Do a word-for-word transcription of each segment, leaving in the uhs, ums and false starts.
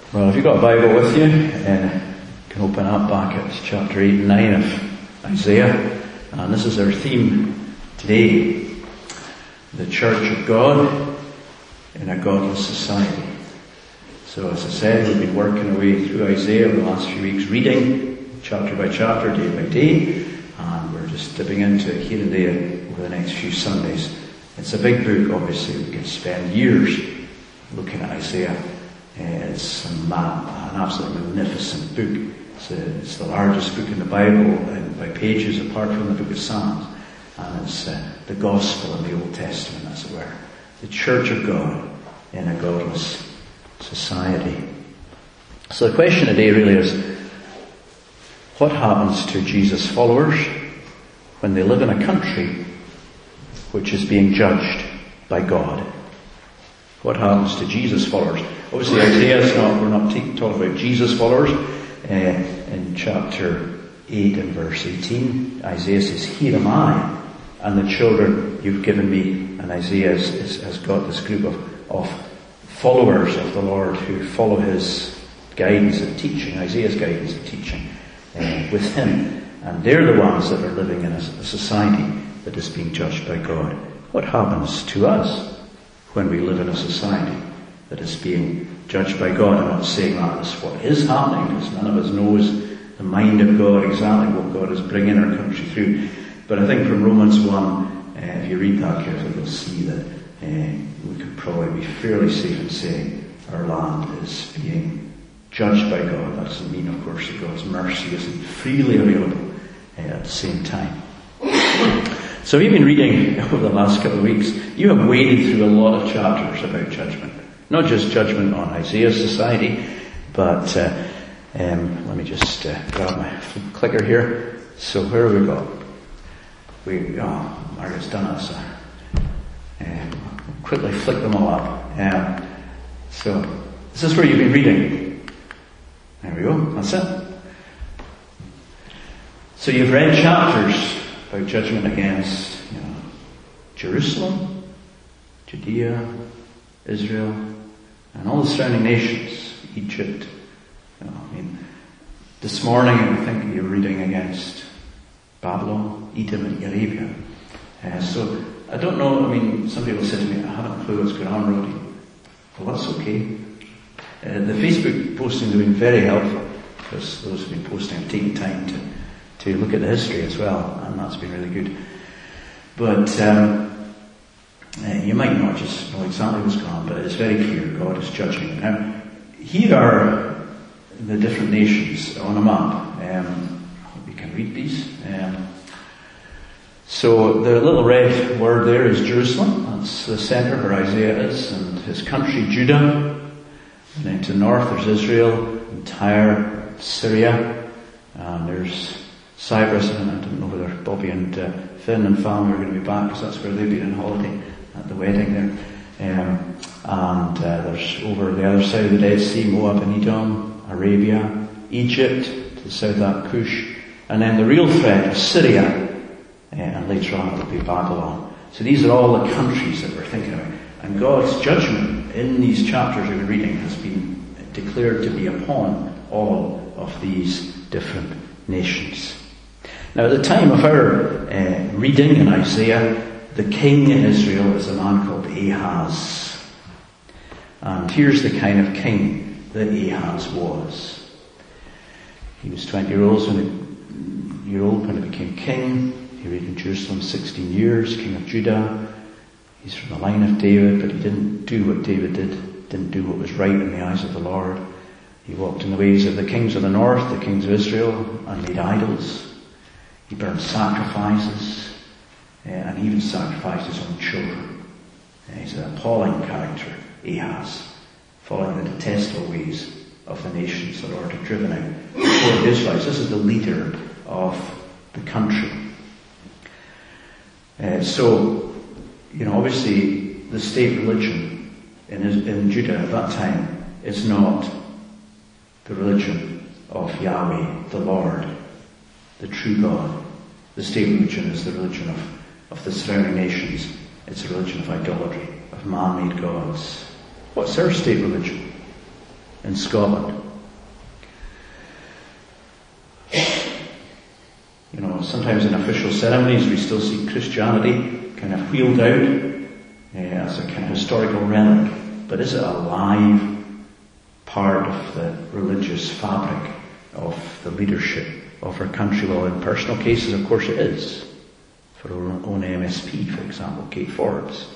Well, if you've got a Bible with you, uh, you can open up back at chapter eight and nine of Isaiah. And this is our theme today. The Church of God in a godless society. So as I said, we've been working our way through Isaiah over the last few weeks, reading chapter by chapter, day by day. And we're just dipping into it here and there over the next few Sundays. It's a big book, obviously. We could spend years looking at Isaiah. Uh, it's a ma- an absolutely magnificent book. It's, a, it's the largest book in the Bible and by pages apart from the book of Psalms. And it's uh, the gospel in the Old Testament, as it were. The Church of God in a godless society. So the question today really is, what happens to Jesus' followers when they live in a country which is being judged by God? What happens to Jesus' followers? Obviously, Isaiah's not, we're not t- talking about Jesus' followers. Uh, in chapter eight and verse eighteen, Isaiah says, "Here am I, and the children you've given me." And Isaiah is, is, has got this group of, of followers of the Lord who follow his guidance and teaching, Isaiah's guidance and teaching uh, with him. And they're the ones that are living in a, a society that is being judged by God. What happens to us when we live in a society that is being judged by God? I'm not saying that is what is happening, because none of us knows the mind of God, exactly what God is bringing our country through. But I think from Romans one, uh, if you read that carefully, you'll see that uh, we could probably be fairly safe in saying our land is being judged by God. That doesn't mean, of course, that God's mercy isn't freely available uh, at the same time. So we've been reading over the last couple of weeks. You have waded through a lot of chapters about judgment. Not just judgment on Isaiah's society, but uh, um, let me just uh, grab my clicker here. So where have we got? We, oh, Margaret's done it, so um, quickly flick them all up. Um, so this is where you've been reading. There we go, that's it. So you've read chapters about judgment against, you know, Jerusalem, Judea, Israel, and all the surrounding nations, Egypt. You know, I mean, this morning I think you're reading against Babylon, Edom, and Arabia. Uh, so I don't know. I mean, some people say to me, "I haven't a clue what's going on, Roddy." Well, that's okay. Uh, the Facebook postings have been very helpful, because those who've been posting have taken time to to look at the history as well, and that's been really good. But um, uh, you might not just know exactly what's going on, but it's very clear God is judging. Now, here are the different nations on a map. Um, I hope you can read these. Um, so the little red word there is Jerusalem. That's the centre where Isaiah is, and his country, Judah. And then to the north there's Israel, and Tyre, Syria, and there's Cyprus, and I don't know whether Bobby and uh, Finn and family are going to be back, because that's where they've been on holiday at the wedding there. Um, and uh, there's over the other side of the Dead Sea, Moab and Edom, Arabia, Egypt, to the south of that Cush, and then the real threat is Syria, uh, and later on it will be Babylon. So these are all the countries that we're thinking about. And God's judgment in these chapters we've been reading has been declared to be upon all of these different nations. Now, at the time of our uh, reading in Isaiah, the king in Israel is a man called Ahaz. And here's the kind of king that Ahaz was. He was twenty years old when he, year old when he became king. He reigned in Jerusalem sixteen years, king of Judah. He's from the line of David, but he didn't do what David did, didn't do what was right in the eyes of the Lord. He walked in the ways of the kings of the north, the kings of Israel, and made idols. He burned sacrifices, uh, and he even sacrificed his own children. Uh, he's an appalling character, Ahaz, following the detestable ways of the nations the Lord had driven out before the Israelites. This is the leader of the country. Uh, so, you know, obviously the state religion in, in Judah at that time is not the religion of Yahweh, the Lord, the true God. The state religion is the religion of, of the surrounding nations. It's a religion of idolatry, of man-made gods. What's our state religion? in Scotland. You know, sometimes in official ceremonies we still see Christianity kind of wheeled out uh, as a kind of historical relic. But is it a live part of the religious fabric of the leadership of our country? Well, in personal cases, of course it is. For our own M S P, for example, Kate Forbes.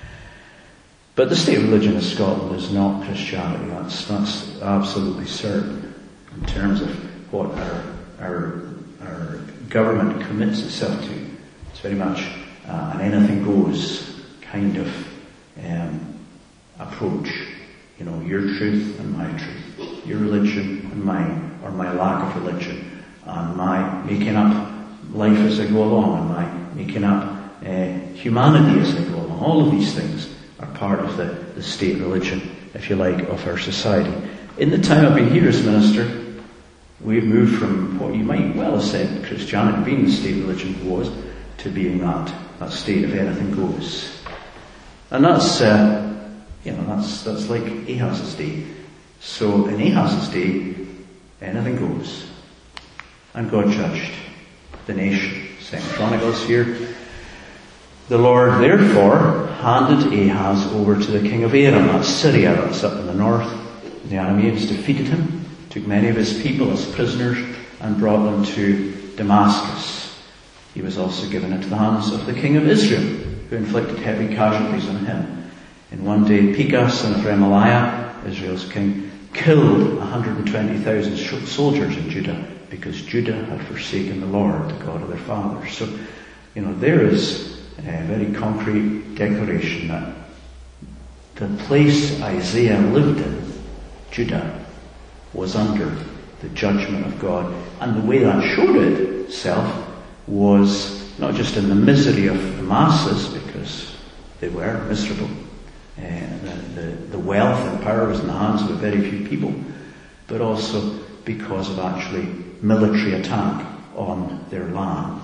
But the state religion of Scotland is not Christianity. That's, that's absolutely certain in terms of what our, our, our government commits itself to. It's very much uh, an anything goes kind of um, approach. You know, your truth and my truth, your religion and mine, or my lack of religion, and my making up life as I go along, and my making up uh, humanity as I go along. All of these things are part of the, the state religion, if you like, of our society. In the time I've been here as minister, we've moved from what you might well have said Christianity being the state religion was, to being that, that state of anything goes. And that's, uh, you know, that's, that's like Ahaz's day. So in Ahaz's day, anything goes. And God judged the nation. Second Chronicles here. The Lord therefore handed Ahaz over to the king of Aram, that's Syria, that's up in the north. The Arameans defeated him, took many of his people as prisoners, and brought them to Damascus. He was also given into the hands of the king of Israel, who inflicted heavy casualties on him. In one day, Pekah, son of Remaliah, Israel's king, killed one hundred twenty thousand soldiers in Judah, because Judah had forsaken the Lord, the God of their fathers. So, you know, there is a very concrete declaration that the place Isaiah lived in, Judah, was under the judgment of God. And the way that showed itself was not just in the misery of the masses, because they were miserable. And the, the, the wealth and power was in the hands of a very few people, but also because of actually military attack on their land.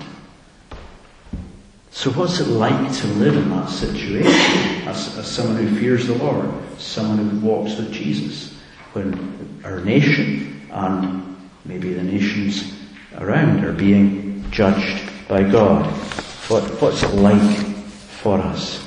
So what's it like to live in that situation as, as someone who fears the Lord, someone who walks with Jesus, when our nation and maybe the nations around are being judged by God? What, what's it like for us?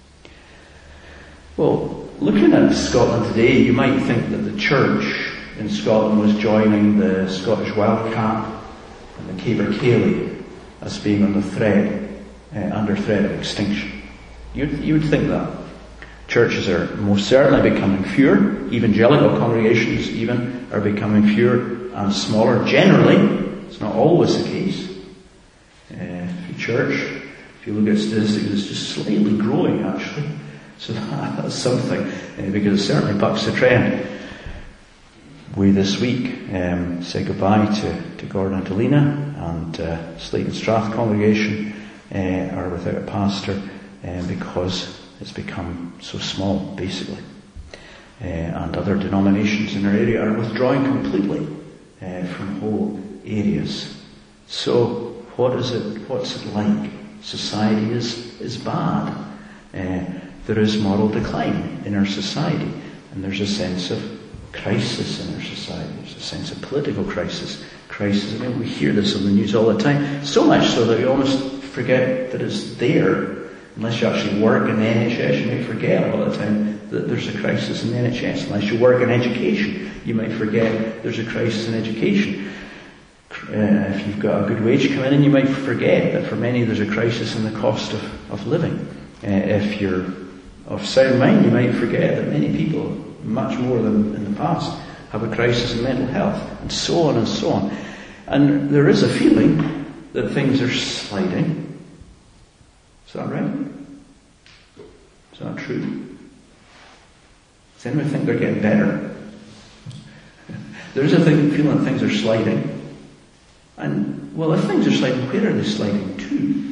Well, looking at Scotland today, you might think that the church in Scotland was joining the Scottish Wildcat and the Capercaillie as being on the thread, uh, under threat of extinction. You'd, you would think that. Churches are most certainly becoming fewer. Evangelical congregations even are becoming fewer and smaller. Generally, it's not always the case. Uh, the church, if you look at statistics, it's just slightly growing actually. So that's something, uh, because it certainly bucks the trend. We this week um, say goodbye to, to Gordon and Delina, and uh, Slayton Strath congregation uh, are without a pastor uh, because it's become so small, basically. Uh, and other denominations in our area are withdrawing completely uh, from whole areas. So what is it? What's it like? Society is is bad. Uh, there is moral decline in our society, and there's a sense of crisis in our society. There's a sense of political crisis. Crisis. I mean, we hear this on the news all the time. So much so that we almost forget that it's there. Unless you actually work in the N H S, you might forget all the time that there's a crisis in the N H S. Unless you work in education, you might forget there's a crisis in education. Uh, if you've got a good wage coming in, you might forget that for many there's a crisis in the cost of, of living. Uh, if you're of sound mind, you might forget that many people, much more than in the past, have a crisis in mental health, and so on and so on. And there is a feeling that things are sliding. Is that right? Is that true? Does anyone think they're getting better? There is a thing, feeling that things are sliding. And, well, if things are sliding, where are they sliding to?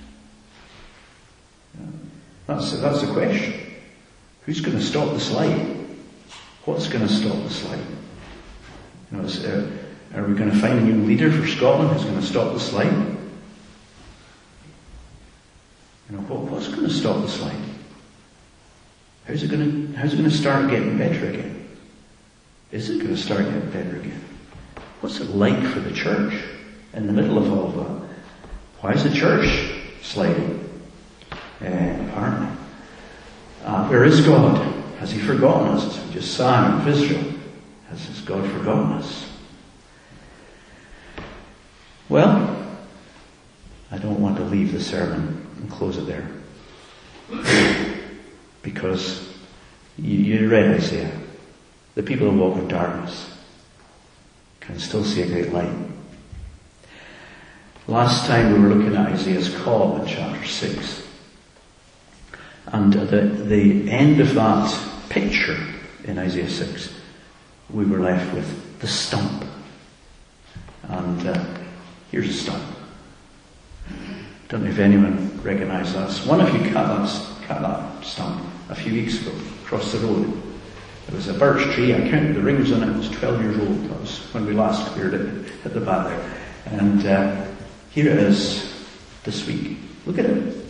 That's, that's the question. Who's going to stop the slide? What's going to stop the slide? You know, is, uh, are we going to find a new leader for Scotland who's going to stop the slide? You know, what, what's going to stop the slide? How's it going to, how's it going to start getting better again? Is it going to start getting better again? What's it like for the church in the middle of all of that? Why is the church sliding? Uh, apparently. Uh, where is God? Has he forgotten us? As we just sang of Israel. Has, has God forgotten us? Well, I don't want to leave the sermon and close it there. Because you, you read Isaiah. The people who walk in darkness can still see a great light. Last time we were looking at Isaiah's call in chapter six. And at the, the end of that picture in Isaiah six, we were left with the stump. And uh, here's a stump. Don't know if anyone recognised that. One of you cut that, cut that stump a few weeks ago across the road. It was a birch tree. I counted the rings on it. It was twelve years old. That was when we last cleared it at the back there. And uh, here it is this week. Look at it. Isn't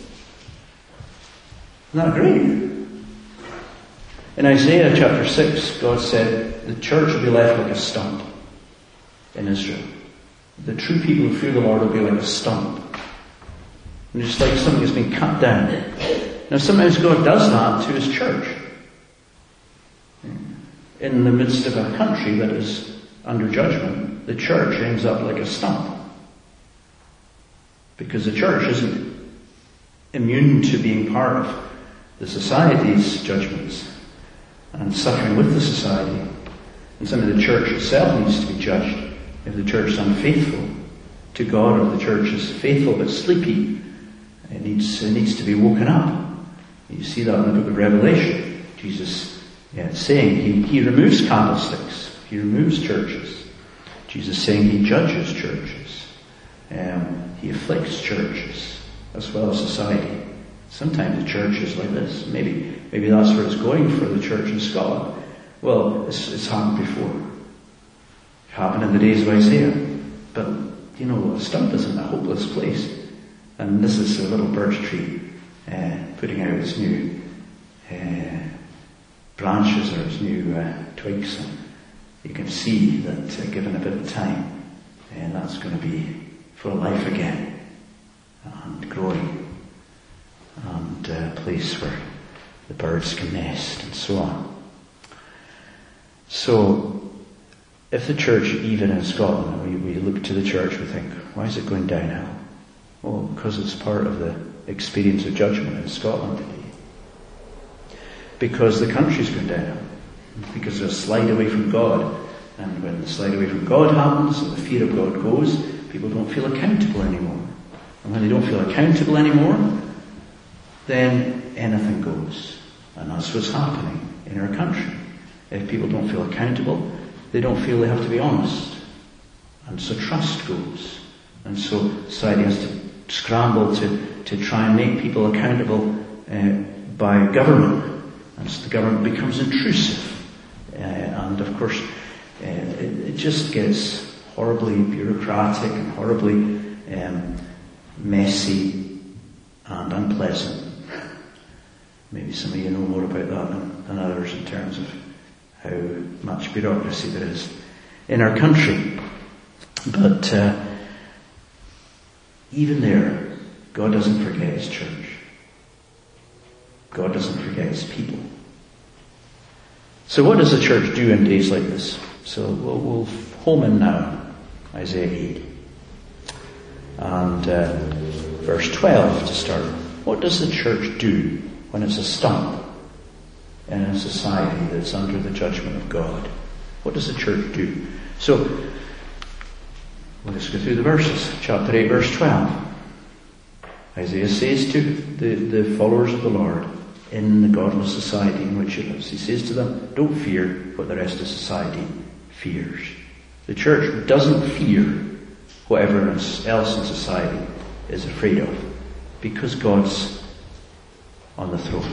that great? In Isaiah chapter six, God said the church will be left like a stump in Israel. The true people who fear the Lord will be like a stump. And just like something has been cut down. Now sometimes God does that to his church. In the midst of a country that is under judgment, the church ends up like a stump. Because the church isn't immune to being part of the society's judgments and suffering with the society. And sometimes the church itself needs to be judged. If the church is unfaithful to God, or the church is faithful but sleepy, it needs, it needs to be woken up. You see that in the book of Revelation. Jesus yeah, saying he, he removes candlesticks. He removes churches. Jesus saying he judges churches. Um, he afflicts churches as well as society. Sometimes the church is like this. Maybe maybe that's where it's going for the church in Scotland. Well, it's, it's happened before. It happened in the days of Isaiah. But, you know, a stump isn't a hopeless place. And this is a little birch tree uh, putting out its new uh, branches or its new uh, twigs. And you can see that uh, given a bit of time, and uh, that's going to be full of life again and growing. And a place where the birds can nest and so on. So, if the church, even in Scotland, we, we look to the church, we think, why is it going downhill? Well, because it's part of the experience of judgment in Scotland today. Because the country's going downhill. Because there's a slide away from God. And when the slide away from God happens, and the fear of God goes, people don't feel accountable anymore. And when they don't feel accountable anymore, then anything goes. And that's what's happening in our country. If people don't feel accountable, they don't feel they have to be honest. And so trust goes. And so society has to scramble to, to try and make people accountable uh, by government. And so the government becomes intrusive. Uh, and of course, uh, it, it just gets horribly bureaucratic and horribly um, messy and unpleasant. Maybe some of you know more about that than, than others in terms of how much bureaucracy there is in our country. But uh, even there, God doesn't forget his church. God doesn't forget his people. So what does the church do in days like this? So we'll, we'll home in now, Isaiah eight. And uh, verse twelve to start. What does the church do when it's a stump in a society that's under the judgment of God? What does the church do? So, let's go through the verses. Chapter eight, verse twelve. Isaiah says to the, the followers of the Lord in the godless society in which he lives, he says to them, don't fear what the rest of society fears. The church doesn't fear what everyone else in society is afraid of, because God's on the throne.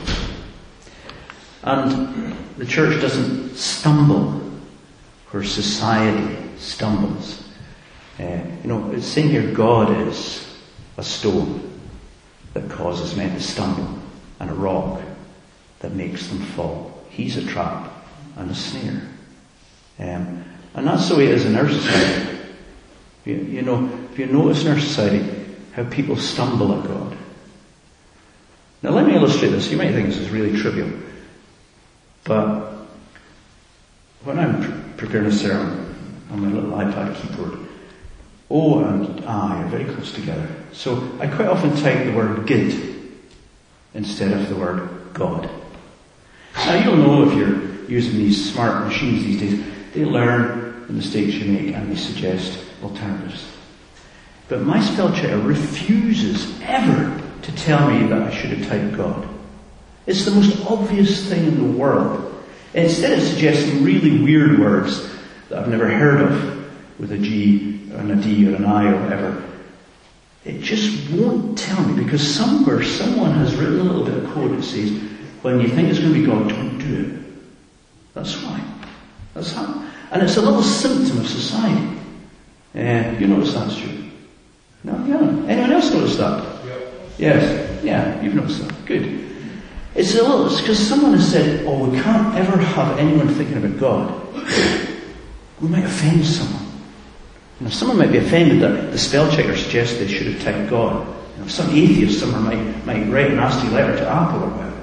And the church doesn't stumble where society stumbles. Uh, you know, it's saying here God is a stone that causes men to stumble, and a rock that makes them fall. He's a trap and a snare. Um, and that's the way it is in our society. You, you know, if you notice in our society how people stumble at God. Now let me illustrate this. You might think this is really trivial. But when I'm pre- preparing a sermon on my little iPad keyboard, O and I are very close together. So I quite often type the word "gid" instead of the word God. Now you'll know if you're using these smart machines these days, they learn the mistakes you make and they suggest alternatives. But my spell checker refuses ever to tell me that I should have typed God. It's the most obvious thing in the world. Instead of suggesting really weird words that I've never heard of, with a G and a D or an I or whatever, it just won't tell me, because somewhere someone has written a little bit of code that says, when you think it's going to be God, don't do it. That's why. That's how. And it's a little symptom of society. Uh, you notice that's true? No? Yeah. Anyone else notice that? Yep. Yes. Yeah, you've noticed that. Good. It's a little, it's because someone has said, oh, we can't ever have anyone thinking about God. We might offend someone. You know, someone might be offended that the spell checker suggests they should have typed God. You know, some atheist somewhere might, might write a nasty letter to Apple or whatever.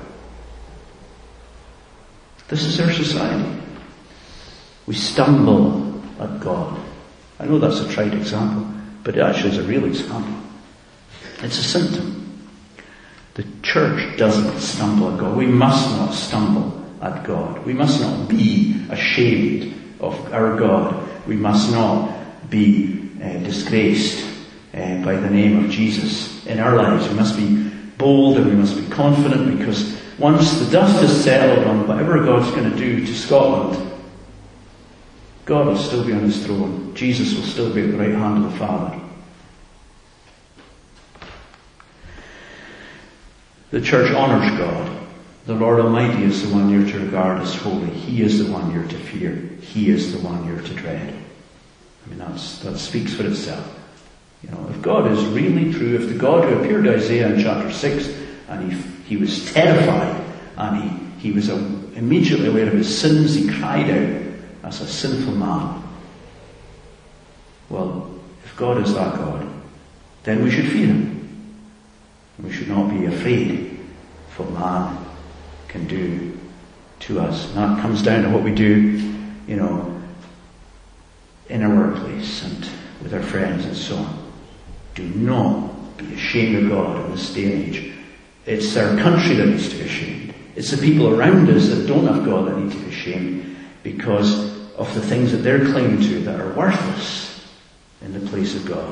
This is our society. We stumble at God. I know that's a trite example, but it actually is a real example. It's a symptom. The church doesn't stumble at God. We must not stumble at God. We must not be ashamed of our God. We must not be uh, disgraced uh, by the name of Jesus in our lives. We must be bold and we must be confident, because once the dust is settled on whatever God's going to do to Scotland, God will still be on his throne. Jesus will still be at the right hand of the Father. The church honours God. The Lord Almighty is the one you're to regard as holy. He is the one you're to fear. He is the one you're to dread. I mean, that's, that speaks for itself. You know, if God is really true, if the God who appeared to Isaiah in chapter six, and he, he was terrified, and he, he was immediately aware of his sins, he cried out as a sinful man. Well, if God is that God, then we should fear him. We should not be afraid of what man can do to us. And that comes down to what we do, you know, in our workplace and with our friends and so on. Do not be ashamed of God in this day and age. It's our country that needs to be ashamed. It's the people around us that don't have God that need to be ashamed, because of the things that they're clinging to that are worthless in the place of God.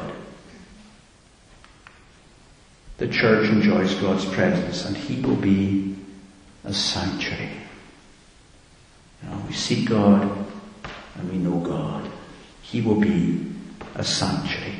The church enjoys God's presence, and he will be a sanctuary. You know, we seek God and we know God. He will be a sanctuary.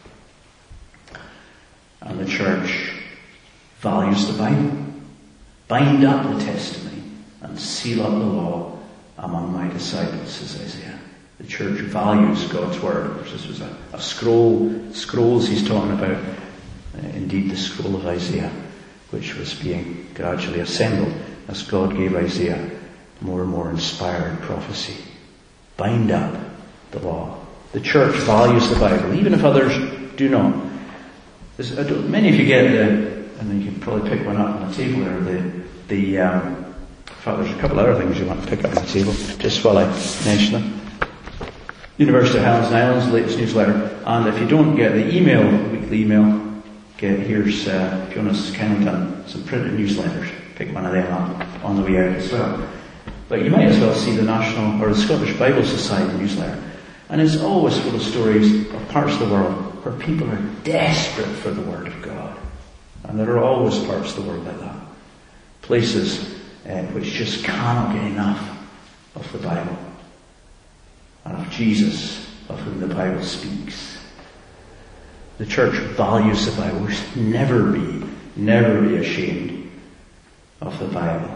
And the church values the Bible. Bind up the testimony and seal up the law among my disciples, says Isaiah. The church values God's word. Of course, this was a, a scroll, scrolls he's talking about. Uh, indeed, the scroll of Isaiah, which was being gradually assembled as God gave Isaiah more and more inspired prophecy. Bind up the law. The church values the Bible, even if others do not. I don't, many of you get the, and you can probably pick one up on the table there, the, the um, in fact there's a couple of other things you want to pick up on the table, just while I mention them. University of Highlands and Islands, latest newsletter. And if you don't get the email, the weekly email, get here's, uh, Jonas kindly done some printed newsletters. Pick one of them up on the way out as well. But you might as well see the National, or the Scottish Bible Society newsletter. And it's always full of stories of parts of the world where people are desperate for the Word of God. And there are always parts of the world like that. Places uh, which just cannot get enough of the Bible. And of Jesus, of whom the Bible speaks. The church values the Bible. We should never be, never be ashamed of the Bible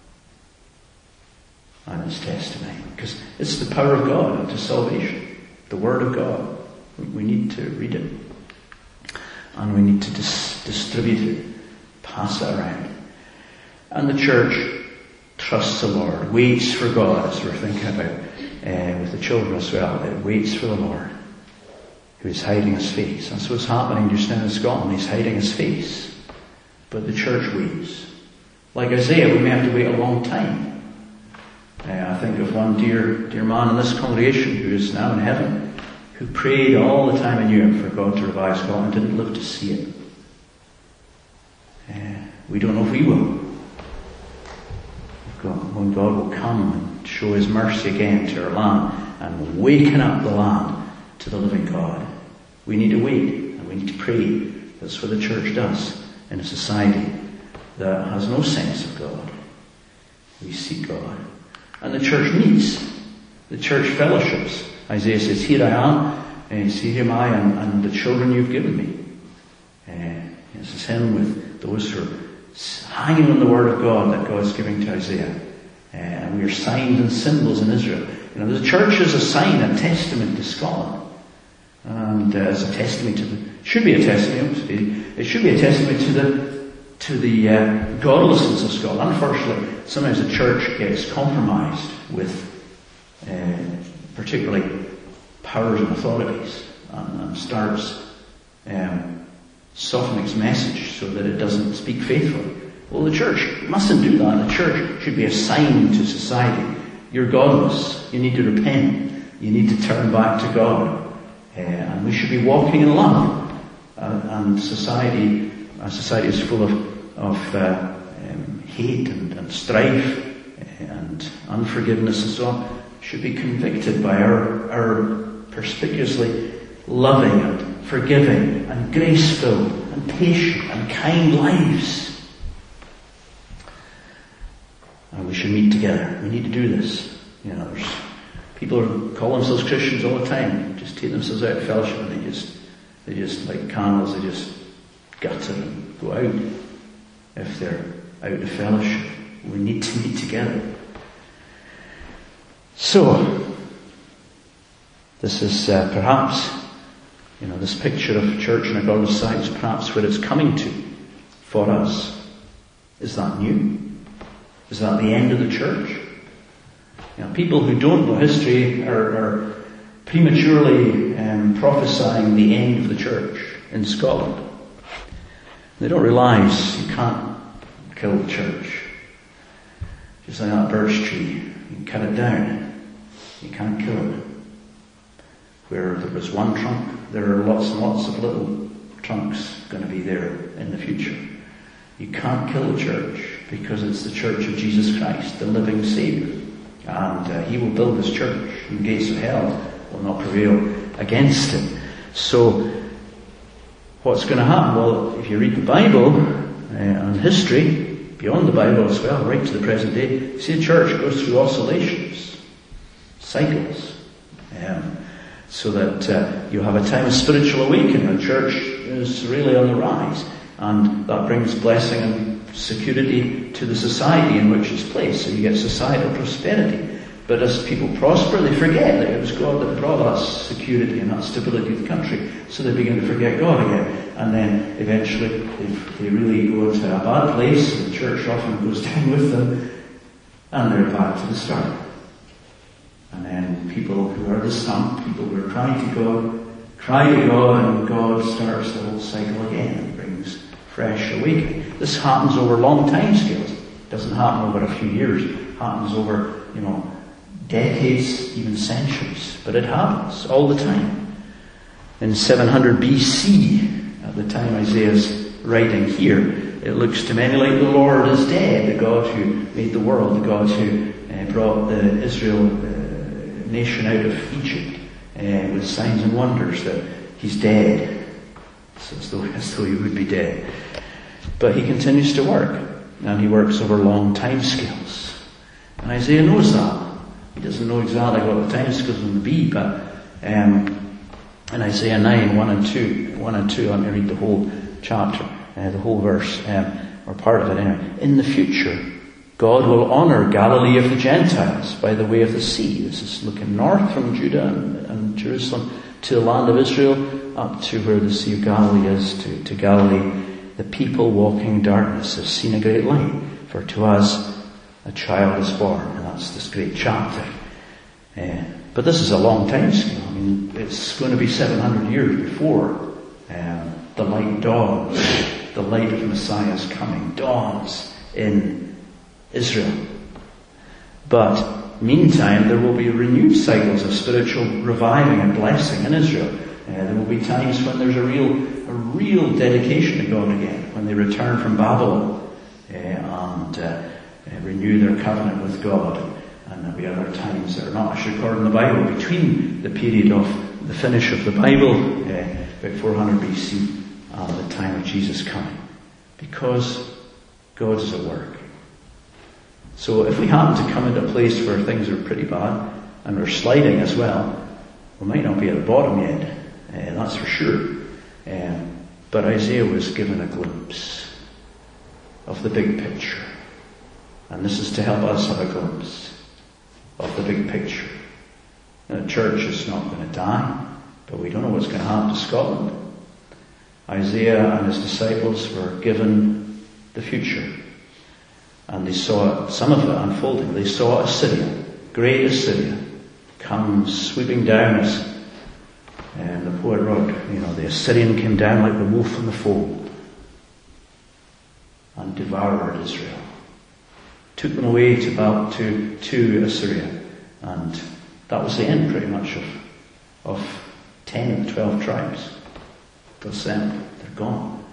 and its testimony. Because it's the power of God unto salvation. The Word of God. We need to read it. And we need to dis- distribute it. Pass it around. And the church trusts the Lord. Waits for God, as we're thinking about uh, with the children as well. It waits for the Lord, who is hiding his face. That's what's happening just now in Scotland. He's hiding his face. But the church waits. Like Isaiah, we may have to wait a long time. Uh, I think of one dear, dear man in this congregation who is now in heaven, who prayed all the time he knew for God to revive Scotland, didn't live to see it. Uh, we don't know if we will. God, when God will come and show his mercy again to our land and waken up the land to the living God. We need to wait and we need to pray. That's what the church does in a society that has no sense of God. We seek God. And the church meets. The church fellowships. Isaiah says, here I am, and here am I, and, and the children you've given me. Uh, this is him with those who are hanging on the word of God that God's giving to Isaiah. Uh, and we are signs and symbols in Israel. You know, the church is a sign, a testament to Scotland. And uh, as a testament to the, should be a testimony, it should be a testament to the, to the uh, godlessness of Scotland. Unfortunately, sometimes the church gets compromised with uh, particularly powers and authorities and, and starts um, softening its message so that it doesn't speak faithfully. Well, the church mustn't do that. The church should be a sign to society. You're godless. You need to repent. You need to turn back to God. Uh, and we should be walking in love. Uh, and society, our society is full of, of uh, um, hate and, and strife and unforgiveness and so on. Should be convicted by our, our perspicuously loving and forgiving and grace-filled and patient and kind lives. And we should meet together. We need to do this. You know, there's people who call themselves Christians all the time, just take themselves out of fellowship and they just, they just like candles, they just gutter and go out. If they're out of fellowship, we need to meet together. So, this is uh, perhaps, you know, this picture of church in a godless society is perhaps where it's coming to for us. Is that new? Is that the end of the church? You know, people who don't know history are, are prematurely um, prophesying the end of the church in Scotland. They don't realise you can't kill the church. Just like that birch tree, you can cut it down. You can't kill it. Where there was one trunk, there are lots and lots of little trunks going to be there in the future. You can't kill the church because it's the church of Jesus Christ, the living Saviour. And uh, he will build his church, and the gates of hell will not prevail against it. So, what's going to happen? Well, if you read the Bible uh, and history, beyond the Bible as well, right to the present day, you see the church goes through oscillations, cycles, um, so that uh, you have a time of spiritual awakening. The church is really on the rise, and that brings blessing and security to the society in which it's placed. So you get societal prosperity. But as people prosper, they forget that it was God that brought that security and that stability to the country. So they begin to forget God again. And then eventually they, they really go into a bad place, and the church often goes down with them, and they're back to the start. And then people who are the stump, people who are crying to God, cry to God, and God starts the whole cycle again and brings fresh awakening. This happens over long time scales. It doesn't happen over a few years. It happens over, you know, decades, even centuries. But it happens all the time. In seven hundred B C, at the time Isaiah's writing here, it looks to many like the Lord is dead, the God who made the world, the God who uh, brought the Israel uh, nation out of Egypt uh, with signs and wonders, that he's dead. So as though, as though he would be dead. But he continues to work, and he works over long time scales. And Isaiah knows that. He doesn't know exactly what the time scales will be, but um, in Isaiah nine, one and two, one and two, let me read the whole chapter, uh, the whole verse, um, or part of it anyway. In the future, God will honour Galilee of the Gentiles by the way of the sea. This is looking north from Judah and, and Jerusalem to the land of Israel, up to where the Sea of Galilee is, to, to Galilee. The people walking in darkness have seen a great light, for to us a child is born. And that's this great chapter. Uh, but this is a long time scale. I mean, it's going to be seven hundred years before um, the light dawns. The light of Messiah's coming dawns in Israel. But meantime, there will be renewed cycles of spiritual reviving and blessing in Israel. Uh, there will be times when there's a real, a real dedication to God again, when they return from Babylon uh, and uh, uh, renew their covenant with God. And there'll be other times that are not actually recorded in the Bible between the period of the finish of the Bible, uh, about four hundred B C, and the time of Jesus coming. Because God is at work. So if we happen to come into a place where things are pretty bad, and we're sliding as well, we might not be at the bottom yet, uh, that's for sure. Um, but Isaiah was given a glimpse of the big picture. And this is to help us have a glimpse of the big picture. The church is not going to die, but we don't know what's going to happen to Scotland. Isaiah and his disciples were given the future. And they saw some of it unfolding. They saw Assyria, great Assyria, come sweeping down as and the poet wrote, you know, the Assyrian came down like the wolf in the fold and devoured Israel. Took them away to, about, to, to Assyria. And that was the end pretty much of, of ten of the twelve tribes. That's them. They're gone.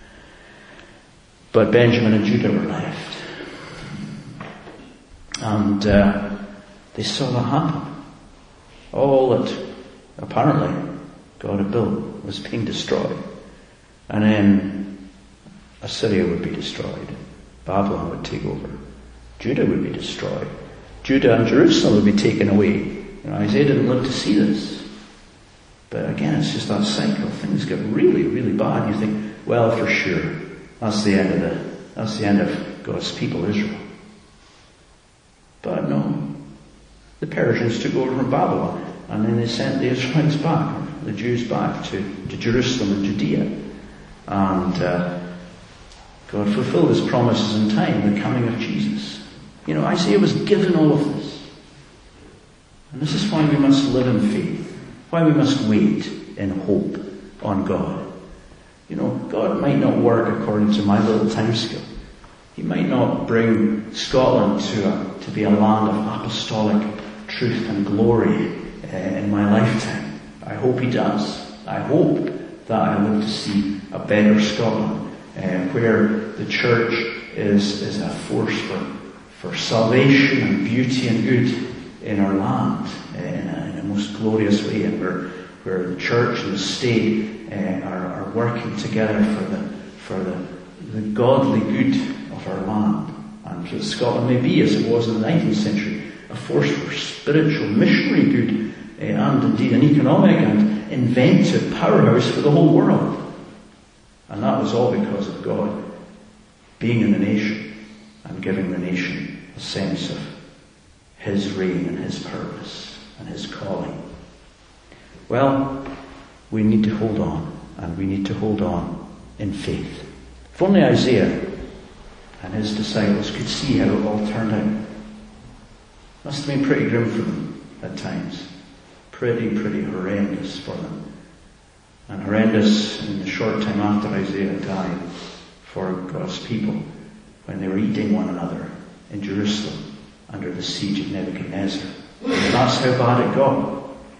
But Benjamin and Judah were left. And uh, they saw that happen. All that apparently God had built was being destroyed. And then Assyria would be destroyed. Babylon would take over. Judah would be destroyed. Judah and Jerusalem would be taken away. You know, Isaiah didn't live to see this. But again, it's just that cycle. Things get really, really bad. You think, well, for sure, that's the end of the, that's the end of God's people, Israel. But no. The Persians took over from Babylon, and then they sent the Israelites back, the Jews back to, to Jerusalem and Judea. And uh, God fulfilled his promises in time, the coming of Jesus. You know, Isaiah was given all of this. And this is why we must live in faith. Why we must wait in hope on God. You know, God might not work according to my little timescale. He might not bring Scotland to a, to be a land of apostolic truth and glory uh, in my lifetime. I hope he does. I hope that I live to see a better Scotland uh, where the church is, is a force for, for salvation and beauty and good in our land uh, in, a, in a most glorious way, and where, where the church and the state uh, are, are working together for the, for the, the godly good of our land. And that Scotland may be, as it was in the nineteenth century, a force for spiritual missionary good uh, and indeed an economic and inventive powerhouse for the whole world. And that was all because of God being in the nation and giving the nation a sense of his reign and his purpose and his calling. Well, we need to hold on, and we need to hold on in faith. If only Isaiah and his disciples could see how it all turned out. Must have been pretty grim for them at times. Pretty, pretty horrendous for them. And horrendous in the short time after Isaiah died for God's people, when they were eating one another in Jerusalem under the siege of Nebuchadnezzar. And that's how bad it got.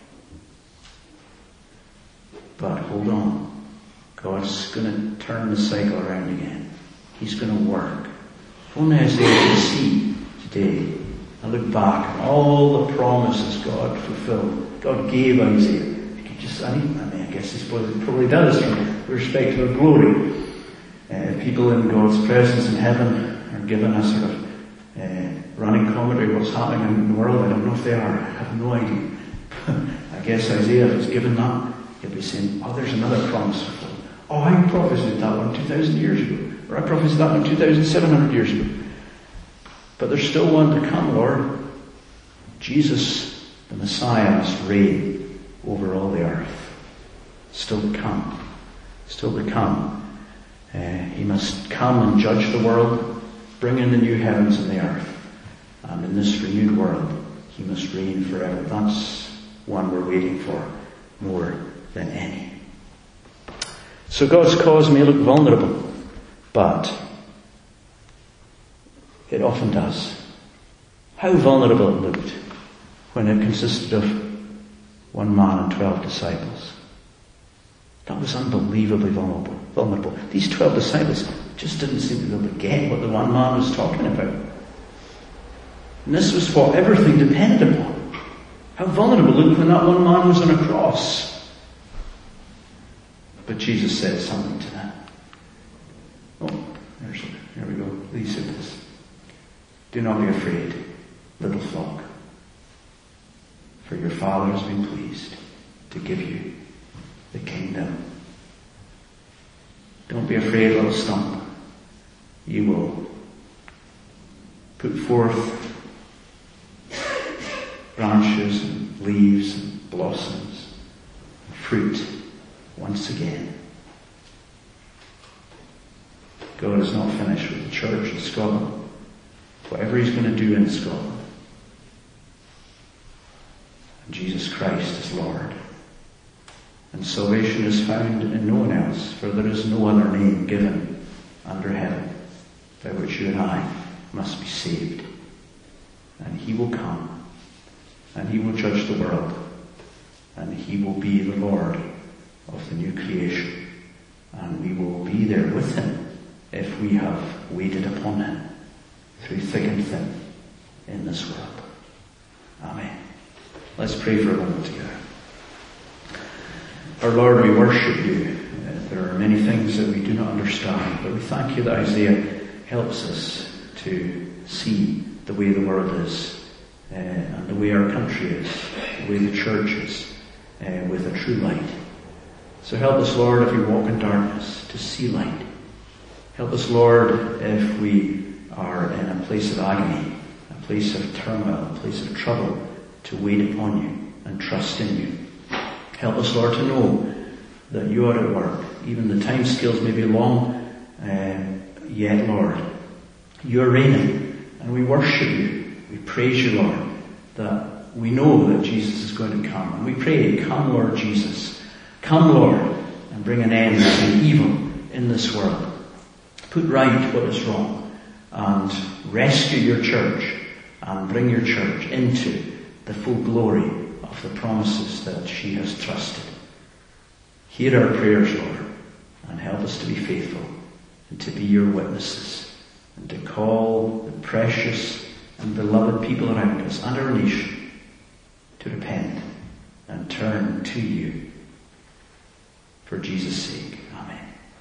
But hold on. God's going to turn the cycle around again. He's going to work. If only Isaiah can see today and look back on all the promises God fulfilled. God gave Isaiah. If you could just, I mean, I mean, I guess he probably does from respect to glory. Uh, people in God's presence in heaven are given a sort of uh, running commentary of what's happening in the world. I don't know if they are. I have no idea. I guess Isaiah, if he's given that, he'll be saying, oh, there's another promise fulfilled. Oh, I prophesied that one two thousand years ago. Or I prophesied that one two thousand seven hundred years ago. But there's still one to come, Lord. Jesus, the Messiah, must reign over all the earth. Still to come. Still to come. Uh, he must come and judge the world, bring in the new heavens and the earth. And in this renewed world, he must reign forever. That's one we're waiting for more than any. So God's cause may look vulnerable, but it often does. How vulnerable it looked when it consisted of one man and twelve disciples. That was unbelievably vulnerable. vulnerable. These twelve disciples just didn't seem to be able to get what the one man was talking about. And this was what everything depended upon. How vulnerable it looked when that one man was on a cross. But Jesus said something to that. Oh, there's, there we go. He said this. Do not be afraid, little flock, for your Father has been pleased to give you the kingdom. Don't be afraid, little stump. You will put forth branches and leaves and blossoms and fruit once again. God is not finished with the church in Scotland. Whatever he's going to do in Scotland, Jesus Christ is Lord. And salvation is found in no one else, for there is no other name given under heaven by which you and I must be saved. And he will come, and he will judge the world, and he will be the Lord of the new creation. And we will be there with him if we have waited upon him through thick and thin in this world. Amen. Let's pray for a moment together. Our Lord, we worship you. Uh, there are many things that we do not understand, but we thank you that Isaiah helps us to see the way the world is, uh, and the way our country is, the way the church is, uh, with a true light. So help us, Lord, if we walk in darkness, to see light. Help us, Lord, if we are in a place of agony, a place of turmoil, a place of trouble, to wait upon you and trust in you. Help us, Lord, to know that you are at work. Even the time scales may be long, uh, yet, Lord, you are reigning, and we worship you. We praise you, Lord, that we know that Jesus is going to come. And we pray, come, Lord Jesus. Come, Lord, and bring an end to evil in this world. Put right what is wrong, and rescue your church, and bring your church into the full glory of the promises that she has trusted. Hear our prayers, Lord, and help us to be faithful and to be your witnesses and to call the precious and beloved people around us and our nation to repent and turn to you. For Jesus' sake. Amen.